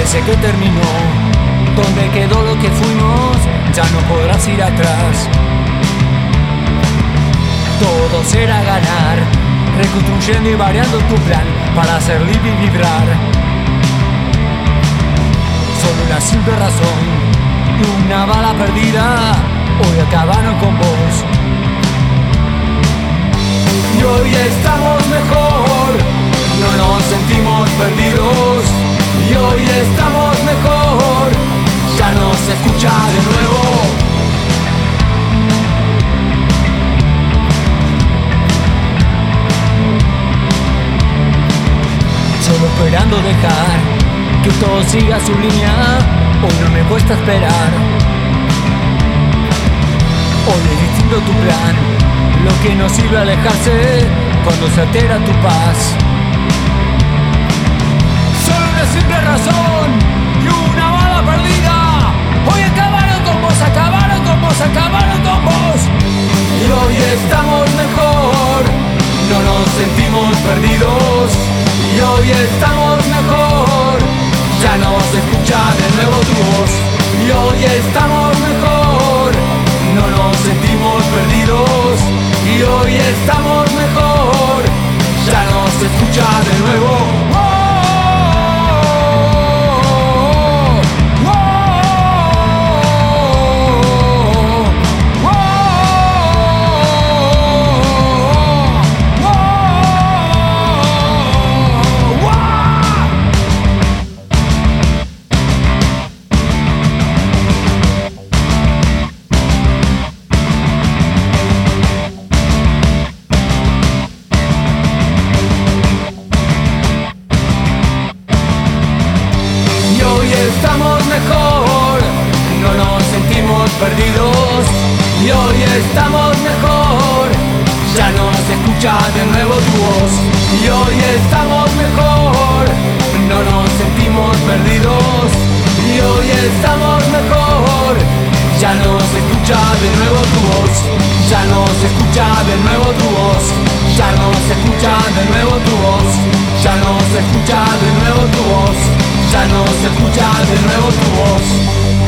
parece que terminó. Donde quedó lo que fuimos, ya no podrás ir atrás. Todo será ganar, reconstruyendo y variando tu plan para hacer libre y vibrar. Solo una simple razón y una bala perdida, hoy acabaron con vos. Y hoy estamos mejor, no nos sentimos perdidos. Y hoy estamos mejor, ya no se escucha de nuevo. Solo esperando dejar que todo siga su línea, hoy no me cuesta esperar. Hoy es distinto tu plan, lo que no sirve alejarse cuando se altera tu paz. Solo una simple razón y una bala perdida, hoy acabaron con vos, acabaron con vos, acabaron con vos. Y hoy estamos mejor, no nos sentimos perdidos. Y hoy estamos mejor, ya no se escucha de nuevo tu voz. Y hoy estamos mejor, no nos sentimos perdidos. Y hoy estamos mejor, ya no se escucha de nuevo. Estamos mejor, no nos sentimos perdidos. Y hoy estamos mejor, ya no se escucha de nuevo tu voz. Y hoy estamos mejor, no nos sentimos perdidos. Y hoy estamos mejor, ya no se escucha de nuevo tu voz. Ya no se escucha de nuevo tu voz. Ya no se escucha de nuevo tu voz. Ya no se escucha de nuevo tu voz. Ya no se escucha de nuevo tu voz.